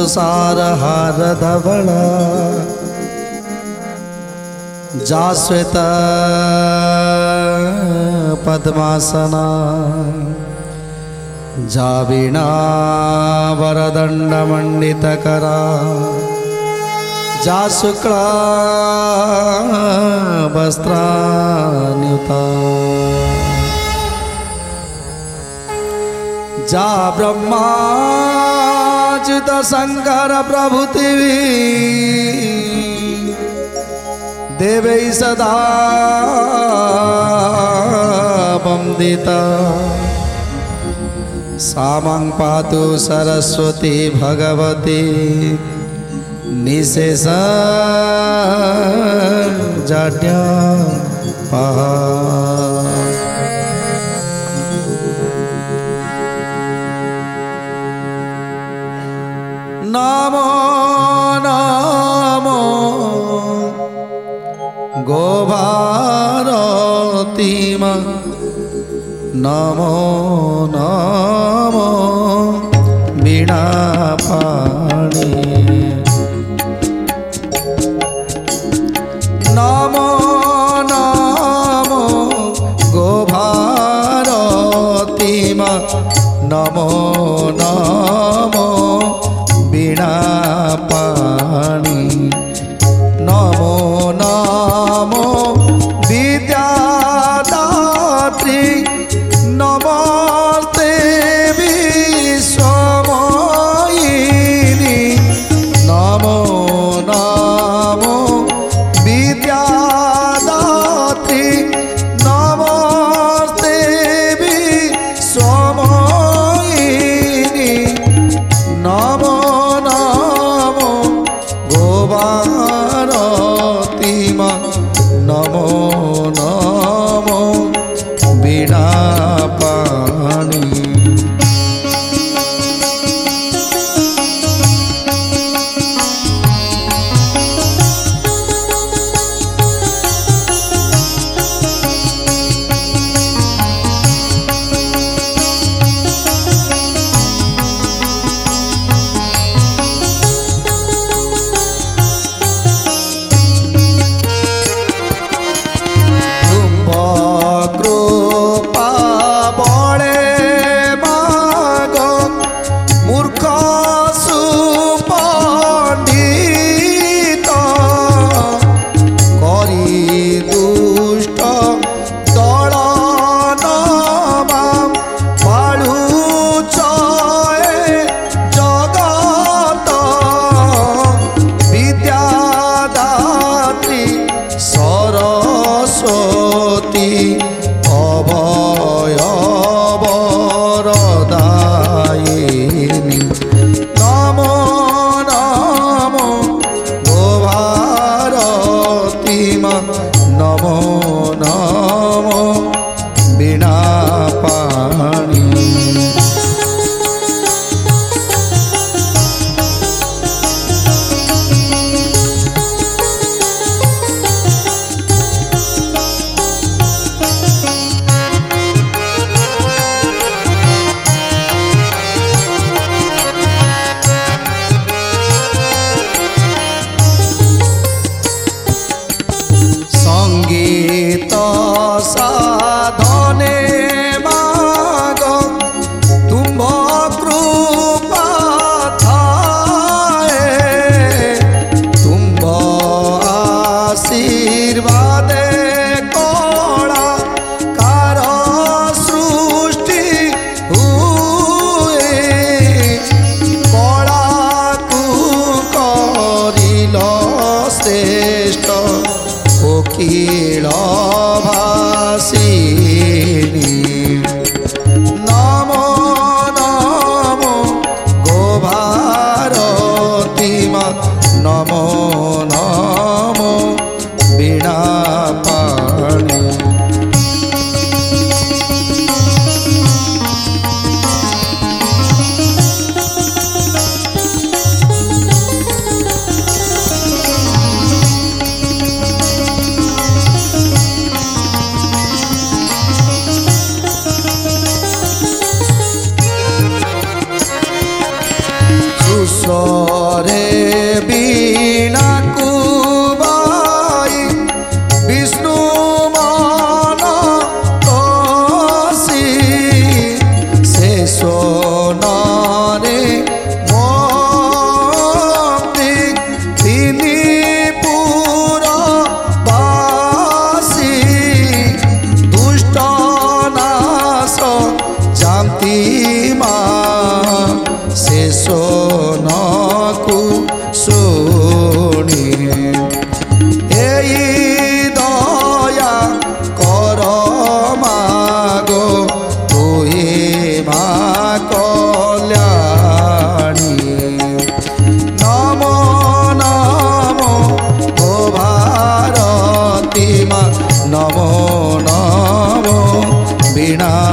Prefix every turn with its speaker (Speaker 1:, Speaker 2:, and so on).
Speaker 1: तुषार हार धवल जा श्वेत पद्मासना जा वीणा वरदंड मंडित करा जा शुक्ला वस्त्रान्युता जा ब्रह्माच्युत शंकर प्रभुतिवी देवै सदा वंदिता सामं पातु सरस्वती भगवती निशेष जाड्यापहा नमो नमो गोभारतीम नमो नमो वीणापाणि नमो नमो गोभारतीम नमो नमो वीणापाणि नमो नमो विद्यादात्री नमस्ते विश्वमयिनी नमो नमो विद्यादात्री नमस्ते विश्वमयिनी नमो नमो गोभारतीम नमो नमो वीणापाणि अभयवरदायिनी नमो नमो गोभारतीम नमो नमो वीणापाणि संगीत साधने माग तुम कृपा थाए तुम आशीर्वादे कला कार सृष्टि हुए कला को करिल श्रेष्ठ कोकिल भासिनी नमो नमो गोभारतीम नमो नमो वीणापाणि नमो नमो वीणा